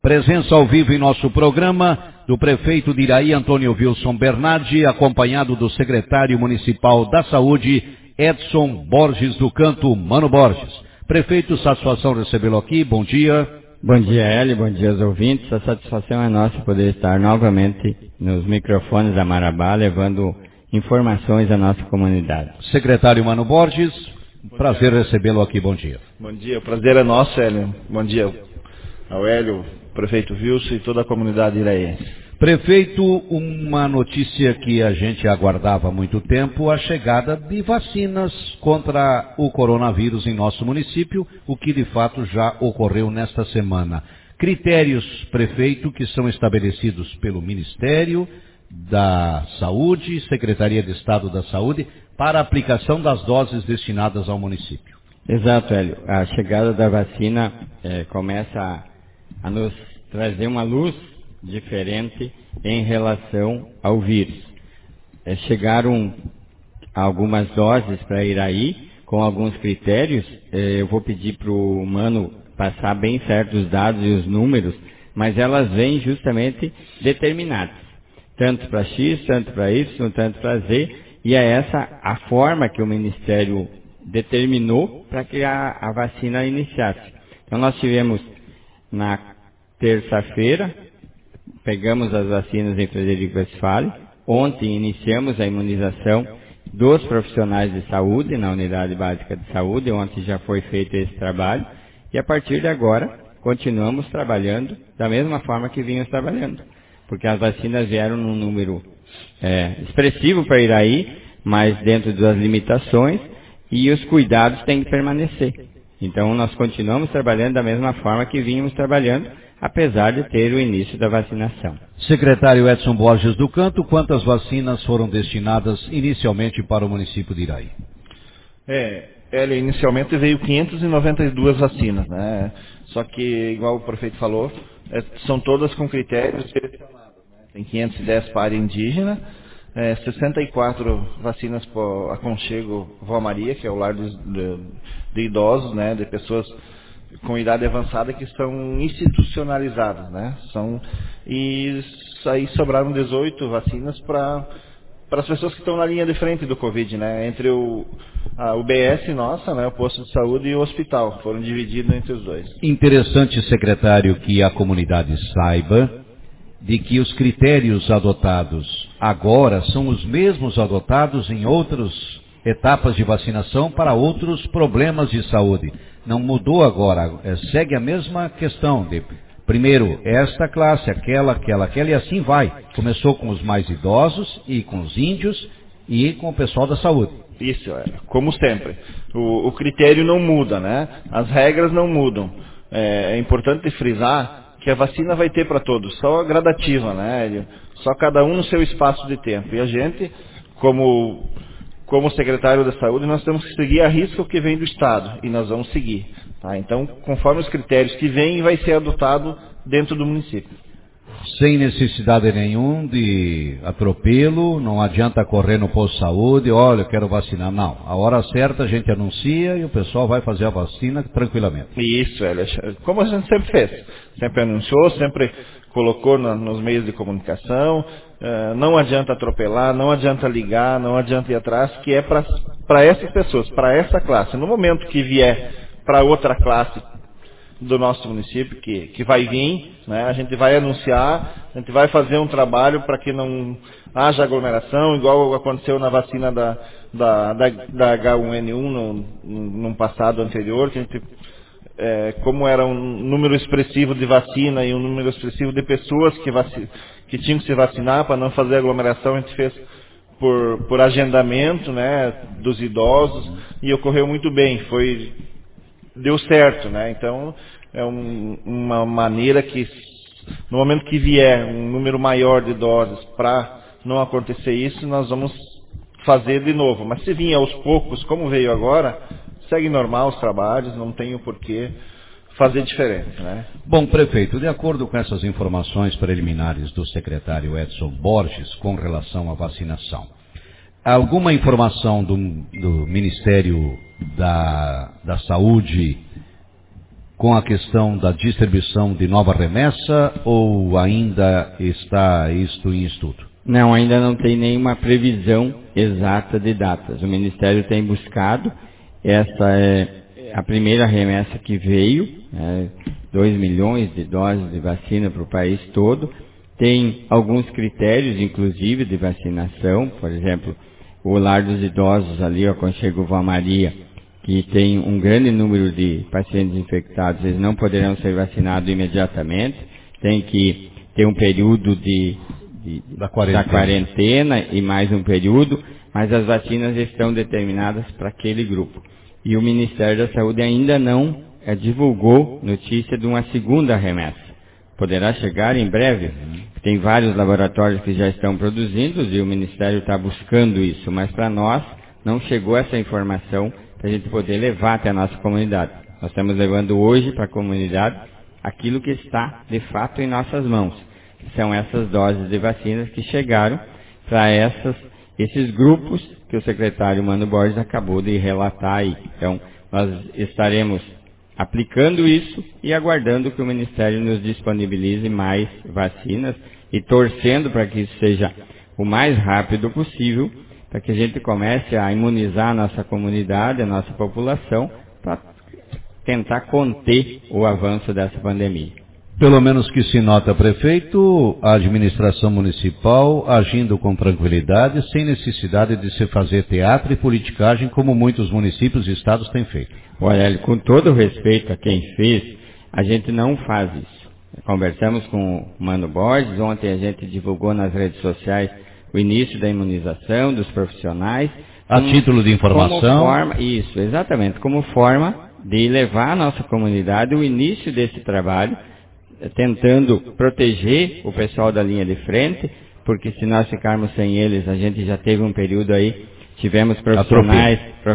Presença ao vivo em nosso programa do prefeito de Iraí, Antônio Wilson Bernardi, acompanhado do secretário municipal da Saúde, Edson Borges do Canto, Mano Borges. Prefeito, satisfação recebê-lo aqui, bom dia. Bom dia, Hélio, bom dia aos ouvintes. A satisfação é nossa poder estar novamente nos microfones da Marabá, levando informações à nossa comunidade. Secretário Mano Borges, prazer recebê-lo aqui, bom dia. Bom dia, o prazer é nosso, Hélio. Bom dia ao Hélio, prefeito Wilson e toda a comunidade iraiense. Prefeito, uma notícia que a gente aguardava há muito tempo, a chegada de vacinas contra o coronavírus em nosso município, o que de fato já ocorreu nesta semana. Critérios, prefeito, que são estabelecidos pelo Ministério da Saúde, Secretaria de Estado da Saúde, para a aplicação das doses destinadas ao município. Exato, Hélio. A chegada da vacina começa a nos trazer uma luz diferente em relação ao vírus. Chegaram algumas doses para Iraí, com alguns critérios. Eu vou pedir para o Mano passar bem certo os dados e os números, mas elas vêm justamente determinadas. Tanto para X, tanto para Y, tanto para Z, e é essa a forma que o Ministério determinou para que a vacina iniciasse. Então nós tivemos na terça-feira, pegamos as vacinas em Frederico Westphalen. Ontem iniciamos a imunização dos profissionais de saúde na Unidade Básica de Saúde. Ontem já foi feito esse trabalho. E a partir de agora, continuamos trabalhando da mesma forma que vínhamos trabalhando. Porque as vacinas vieram num número expressivo para Iraí, mas dentro das limitações, e os cuidados têm que permanecer. Então nós continuamos trabalhando da mesma forma que vínhamos trabalhando, apesar de ter o início da vacinação. Secretário Edson Borges do Canto, quantas vacinas foram destinadas inicialmente para o município de Iraí? Hélio, inicialmente veio 592 vacinas, né? Só que, igual o prefeito falou, são todas com critérios selecionados, né? Tem 510 para a área indígena, 64 vacinas para o Aconchego Vó Maria, que é o lar de idosos, né? De pessoas com idade avançada que são institucionalizadas, né? E aí sobraram 18 vacinas para as pessoas que estão na linha de frente do Covid, né? Entre o UBS nossa, né? O posto de saúde e o hospital, foram divididos entre os dois. Interessante, secretário, que a comunidade saiba de que os critérios adotados agora são os mesmos adotados em outras etapas de vacinação para outros problemas de saúde. Não mudou agora, segue a mesma questão de, primeiro, esta classe, aquela, e assim vai. Começou com os mais idosos e com os índios e com o pessoal da saúde. Isso, como sempre. O critério não muda, né? As regras não mudam. É importante frisar que a vacina vai ter para todos, só gradativa, né? Só cada um no seu espaço de tempo. E a gente, como secretário da Saúde, nós temos que seguir a risca o que vem do Estado, e nós vamos seguir. Tá? Então, conforme os critérios que vêm, vai ser adotado dentro do município. Sem necessidade nenhum de atropelo, não adianta correr no posto de saúde, olha, eu quero vacinar. Não, a hora certa a gente anuncia e o pessoal vai fazer a vacina tranquilamente. Isso, como a gente sempre fez. Sempre anunciou, sempre colocou nos meios de comunicação. Não adianta atropelar, não adianta ligar, não adianta ir atrás, que é para essas pessoas, para essa classe. No momento que vier para outra classe do nosso município, que vai vir, né, a gente vai anunciar, a gente vai fazer um trabalho para que não haja aglomeração, igual aconteceu na vacina da H1N1 num passado anterior, que a gente, como era um número expressivo de vacina e um número expressivo de pessoas que tinham que se vacinar, para não fazer aglomeração, a gente fez por agendamento, né, dos idosos, e ocorreu muito bem, deu certo, né? Então é uma maneira que, no momento que vier um número maior de doses, para não acontecer isso, nós vamos fazer de novo. Mas se vir aos poucos, como veio agora, segue normal os trabalhos, não tem o porquê fazer diferente, né? Bom, prefeito, de acordo com essas informações preliminares do secretário Edson Borges com relação à vacinação, alguma informação do Ministério da Saúde com a questão da distribuição de nova remessa ou ainda está isto em estudo? Não, ainda não tem nenhuma previsão exata de datas. O Ministério tem buscado, essa é a primeira remessa que veio, 2 milhões de doses de vacina para o país todo. Tem alguns critérios, inclusive, de vacinação, por exemplo, o Lar dos Idosos ali, o Aconchego Vó Maria, que tem um grande número de pacientes infectados, eles não poderão ser vacinados imediatamente, tem que ter um período da quarentena e mais um período, mas as vacinas estão determinadas para aquele grupo. E o Ministério da Saúde ainda não divulgou notícia de uma segunda remessa. Poderá chegar em breve. Tem vários laboratórios que já estão produzindo e o Ministério está buscando isso, mas para nós não chegou essa informação para a gente poder levar até a nossa comunidade. Nós estamos levando hoje para a comunidade aquilo que está de fato em nossas mãos. São essas doses de vacinas que chegaram para esses grupos que o secretário Mano Borges acabou de relatar aí. Então, nós estaremos aplicando isso e aguardando que o Ministério nos disponibilize mais vacinas e torcendo para que isso seja o mais rápido possível, para que a gente comece a imunizar a nossa comunidade, a nossa população, para tentar conter o avanço dessa pandemia. Pelo menos que se nota, prefeito, a administração municipal agindo com tranquilidade, sem necessidade de se fazer teatro e politicagem, como muitos municípios e estados têm feito. Olha, com todo respeito a quem fez, a gente não faz isso. Conversamos com o Mano Borges, ontem a gente divulgou nas redes sociais o início da imunização dos profissionais. A título de informação? Isso, exatamente, como forma de levar à nossa comunidade o início desse trabalho, tentando proteger o pessoal da linha de frente, porque se nós ficarmos sem eles, a gente já teve um período aí, tivemos profissionais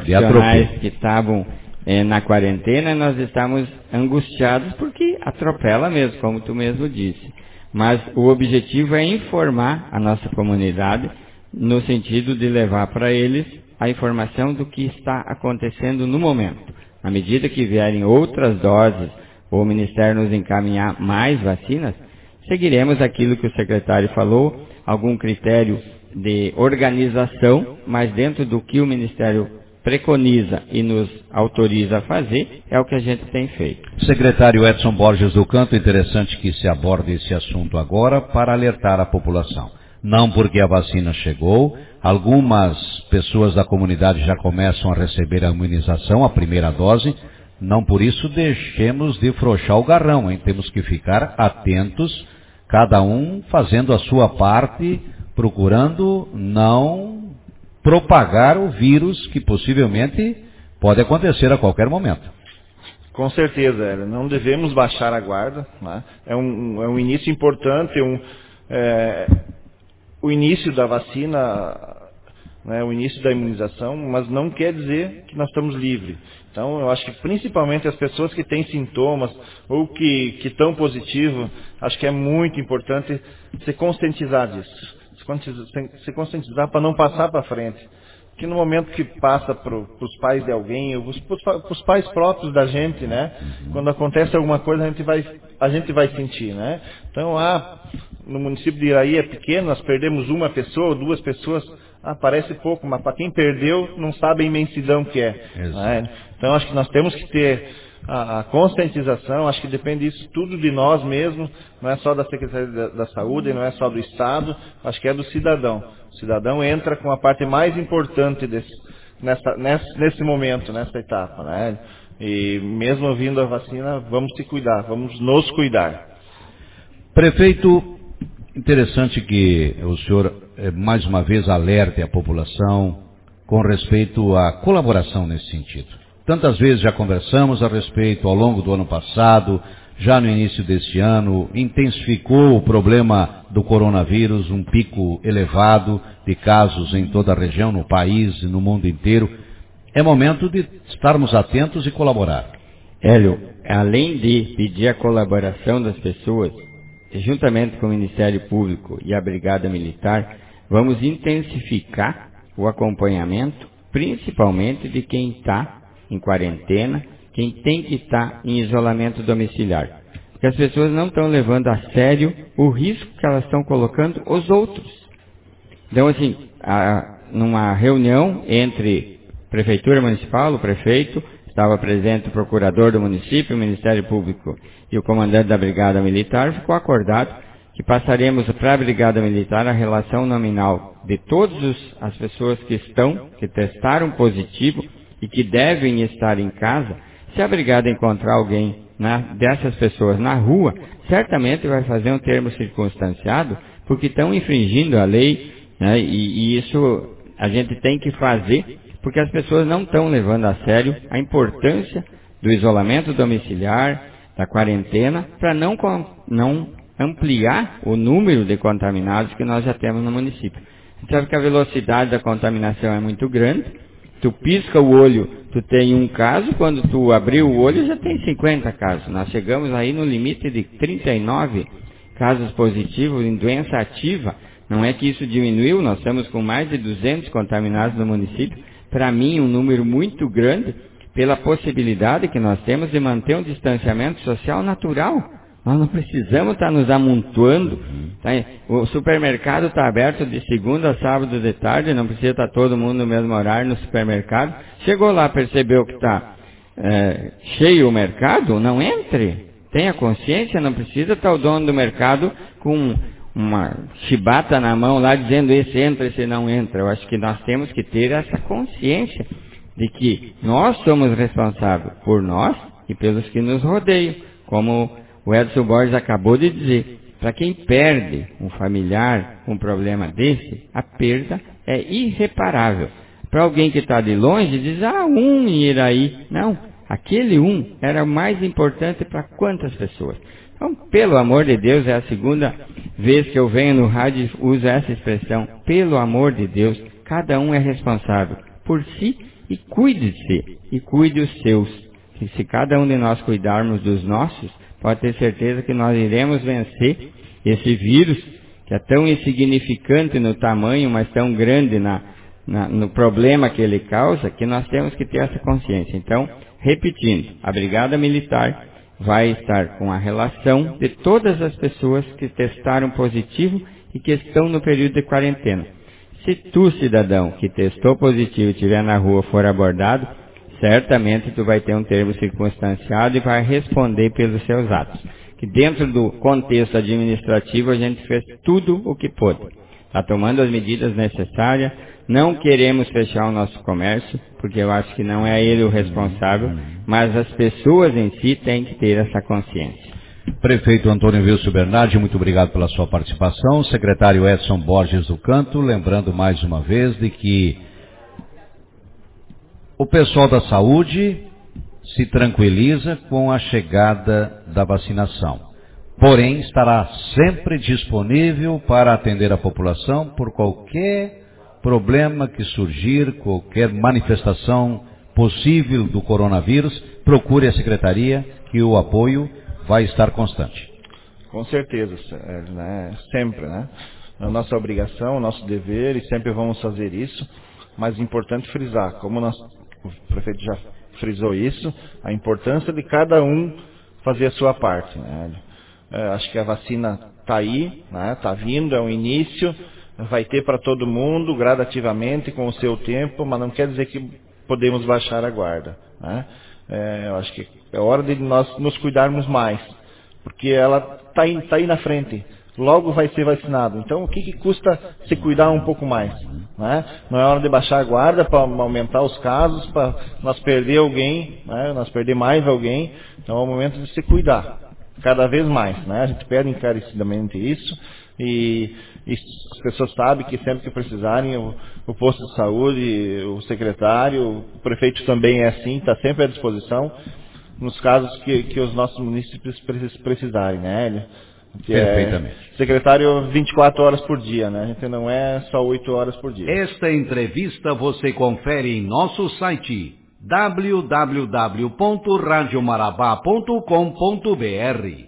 que estavam na quarentena, e nós estamos angustiados porque atropela mesmo, como tu mesmo disse. Mas o objetivo é informar a nossa comunidade no sentido de levar para eles a informação do que está acontecendo no momento. À medida que vierem outras doses, ou o Ministério nos encaminhar mais vacinas, seguiremos aquilo que o secretário falou, algum critério de organização, mas dentro do que o Ministério preconiza e nos autoriza a fazer, é o que a gente tem feito. Secretário Edson Borges do Canto, interessante que se aborde esse assunto agora para alertar a população. Não porque a vacina chegou, algumas pessoas da comunidade já começam a receber a imunização, a primeira dose, não por isso deixemos de frouxar o garrão, hein? Temos que ficar atentos, cada um fazendo a sua parte, procurando não propagar o vírus que possivelmente pode acontecer a qualquer momento. Com certeza, não devemos baixar a guarda, né? É um início importante, o início da vacina, né, o início da imunização, mas não quer dizer que nós estamos livres. Então, eu acho que principalmente as pessoas que têm sintomas ou que estão positivos, acho que é muito importante se conscientizar disso. Se conscientizar para não passar para frente. Que no momento que passa para os pais de alguém, para os pais próprios da gente, né? Quando acontece alguma coisa, a gente vai sentir, né? Então, no município de Iraí é pequeno, nós perdemos uma pessoa, 2 pessoas, parece pouco, mas para quem perdeu, não sabe a imensidão que é. Né? Então, acho que nós temos que ter a conscientização, acho que depende disso tudo de nós mesmos, não é só da Secretaria da Saúde, não é só do Estado, acho que é do cidadão. O cidadão entra com a parte mais importante nesse momento, nessa etapa, né? E mesmo vindo a vacina, vamos se cuidar, vamos nos cuidar. Prefeito, interessante que o senhor mais uma vez alerte a população com respeito à colaboração nesse sentido. Tantas vezes já conversamos a respeito ao longo do ano passado, já no início deste ano, intensificou o problema do coronavírus, um pico elevado de casos em toda a região, no país e no mundo inteiro. É momento de estarmos atentos e colaborar. Hélio, além de pedir a colaboração das pessoas, juntamente com o Ministério Público e a Brigada Militar, vamos intensificar o acompanhamento, principalmente de quem está em quarentena, quem tem que estar em isolamento domiciliar. Porque as pessoas não estão levando a sério o risco que elas estão colocando os outros. Então, assim, numa reunião entre Prefeitura Municipal, o prefeito, estava presente o procurador do município, o Ministério Público e o comandante da Brigada Militar, ficou acordado que passaremos para a Brigada Militar a relação nominal de todas as pessoas que testaram positivo e que devem estar em casa. Se a Brigada encontrar alguém dessas pessoas na rua, certamente vai fazer um termo circunstanciado, porque estão infringindo a lei, né? E isso a gente tem que fazer, porque as pessoas não estão levando a sério a importância do isolamento domiciliar, da quarentena, para não ampliar o número de contaminados que nós já temos no município. A gente sabe que a velocidade da contaminação é muito grande. Tu pisca o olho, tu tem um caso, quando tu abrir o olho já tem 50 casos. Nós chegamos aí no limite de 39 casos positivos em doença ativa. Não é que isso diminuiu, nós estamos com mais de 200 contaminados no município. Para mim, um número muito grande, pela possibilidade que nós temos de manter um distanciamento social natural. Nós não precisamos estar nos amontoando. O supermercado está aberto de segunda a sábado de tarde, não precisa estar todo mundo no mesmo horário no supermercado. Chegou lá, percebeu que está cheio o mercado, não entre. Tenha consciência, não precisa estar o dono do mercado com uma chibata na mão lá dizendo esse entra, esse não entra. Eu acho que nós temos que ter essa consciência de que nós somos responsáveis por nós e pelos que nos rodeiam. Como o Edson Borges acabou de dizer, para quem perde um familiar com um problema desse, a perda é irreparável. Para alguém que está de longe, diz, um em Iraí. Não, aquele era o mais importante para quantas pessoas? Então, pelo amor de Deus, é a segunda vez que eu venho no rádio e uso essa expressão. Pelo amor de Deus, cada um é responsável por si e cuide-se e cuide os seus. E se cada um de nós cuidarmos dos nossos, pode ter certeza que nós iremos vencer esse vírus, que é tão insignificante no tamanho, mas tão grande no problema que ele causa, que nós temos que ter essa consciência. Então, repetindo, a Brigada Militar vai estar com a relação de todas as pessoas que testaram positivo e que estão no período de quarentena. Se tu, cidadão, que testou positivo e estiver na rua for abordado, certamente tu vai ter um termo circunstanciado e vai responder pelos seus atos. Que dentro do contexto administrativo a gente fez tudo o que pôde. Está tomando as medidas necessárias, não queremos fechar o nosso comércio, porque eu acho que não é ele o responsável, mas as pessoas em si têm que ter essa consciência. Prefeito Antônio Wilson Bernardi, muito obrigado pela sua participação. Secretário Edson Borges do Canto, lembrando mais uma vez de que o pessoal da saúde se tranquiliza com a chegada da vacinação. Porém, estará sempre disponível para atender a população por qualquer problema que surgir, qualquer manifestação possível do coronavírus. Procure a Secretaria, que o apoio vai estar constante. Com certeza, né? Sempre, né? É a nossa obrigação, o nosso dever, e sempre vamos fazer isso. Mas é importante frisar, como o prefeito já frisou isso, a importância de cada um fazer a sua parte, né? Acho que a vacina está aí, né? Está vindo, é um início, vai ter para todo mundo, gradativamente, com o seu tempo, mas não quer dizer que podemos baixar a guarda, né? Eu acho que é hora de nós nos cuidarmos mais, porque ela está aí na frente, logo vai ser vacinado. Então, o que custa se cuidar um pouco mais, né? Não é hora de baixar a guarda para aumentar os casos, para nós perder alguém, né? Nós perder mais alguém. Então, é o momento de se cuidar, cada vez mais, né? A gente pede encarecidamente isso, e as pessoas sabem que sempre que precisarem, o posto de saúde, o secretário, o prefeito também é assim, está sempre à disposição, nos casos que os nossos munícipes precisarem, né? Perfeitamente. Secretário 24 horas por dia, né? A gente não é só 8 horas por dia. Esta entrevista você confere em nosso site www.radiomarabá.com.br.